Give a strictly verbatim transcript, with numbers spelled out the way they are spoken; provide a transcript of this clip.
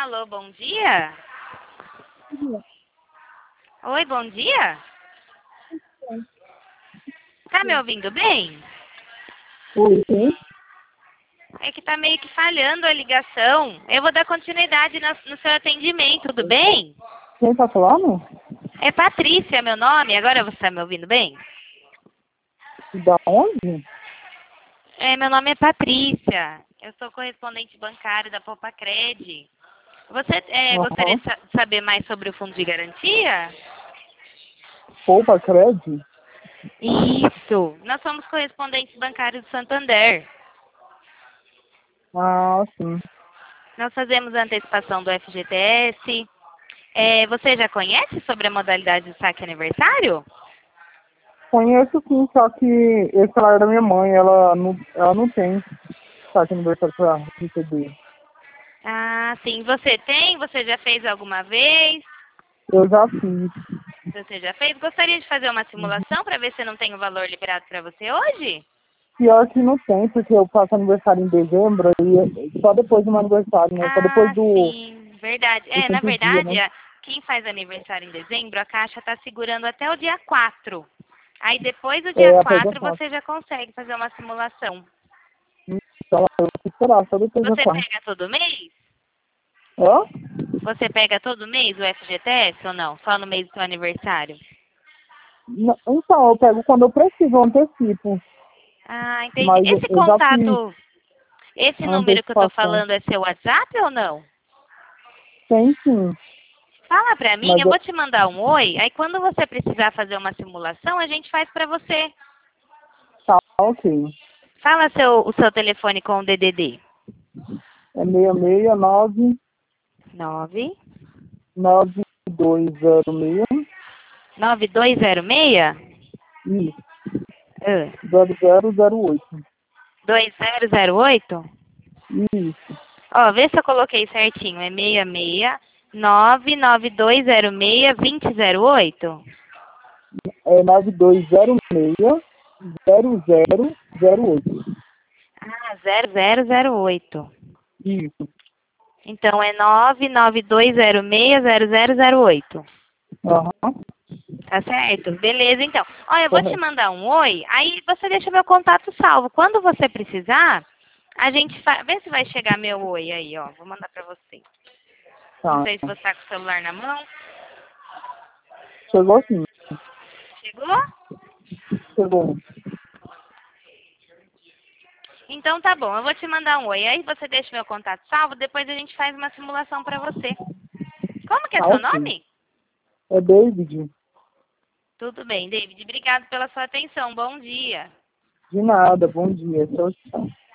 Alô, bom dia? Oi, bom dia? Tá me ouvindo bem? Oi, sim. É que tá meio que falhando a ligação. Eu vou dar continuidade no, no seu atendimento, tudo bem? Quem tá falando? É Patrícia, meu nome. Agora você tá me ouvindo bem? Da onde? É, meu nome é Patrícia. Eu sou correspondente bancário da Poupa Cred. Você é, gostaria Aham. de sa- saber mais sobre o fundo de garantia? Poupa Cred? Isso. Nós somos correspondentes bancários do Santander. Ah, sim. Nós fazemos a antecipação do F G T S. É, você já conhece sobre a modalidade de saque aniversário? Conheço sim, só que esse salário da minha mãe, ela não, ela não tem saque aniversário pra receber. Ah, sim. Você tem? Você já fez alguma vez? Eu já fiz. Você já fez? Gostaria de fazer uma simulação para ver se não tem o valor liberado para você hoje? Pior que não tem, porque eu faço aniversário em dezembro e só depois do meu aniversário, né? Só depois Ah, do, sim. Verdade. do É, na quinto dia, verdade, né? a- quem faz aniversário em dezembro, a Caixa está segurando até o dia quatro. Aí depois do dia É, após a quatro quatro. você já consegue fazer uma simulação. Então, eu vou esperar, só depois da Você quatro. pega todo mês? Hã? Você pega todo mês o F G T S ou não? Só no mês do seu aniversário? Não, então, eu pego quando eu preciso, eu antecipo. Ah, entendi. Mas Esse eu já fiz contato, esse a número que eu tô antecipação. falando é seu WhatsApp ou não? Tem sim, Fala pra mim, mas eu eu, vou te mandar um oi, aí quando você precisar fazer uma simulação, a gente faz pra você. tá ok. Fala seu, o seu telefone com o D D D. É seis seis nove nove nove dois zero seis nove dois zero seis isso, Ah, zero zero zero oito. dois zero zero oito. Isso, Ó, vê se eu coloquei certinho. É seis seis nove nove dois zero seis dois zero zero oito. é nove dois zero seis zero zero zero oito. Ah, zero zero zero oito. Isso, Então é nove nove dois zero seis zero zero zero oito. aham, Tá certo? Beleza, então. Olha, eu vou te correto. mandar um oi, aí você deixa meu contato salvo. Quando você precisar, a gente faz. Vê se vai chegar meu oi aí, ó. Vou mandar pra você. Não Tá, sei se você tá com o celular na mão. chegou sim, Chegou? chegou. Então tá bom, eu vou te mandar um oi. Aí você deixa meu contato salvo, depois a gente faz uma simulação pra você. Como que é Tá seu ok. nome? É David, Tudo bem, David. Obrigado pela sua atenção. Bom dia. de nada, bom dia, tchau, tchau.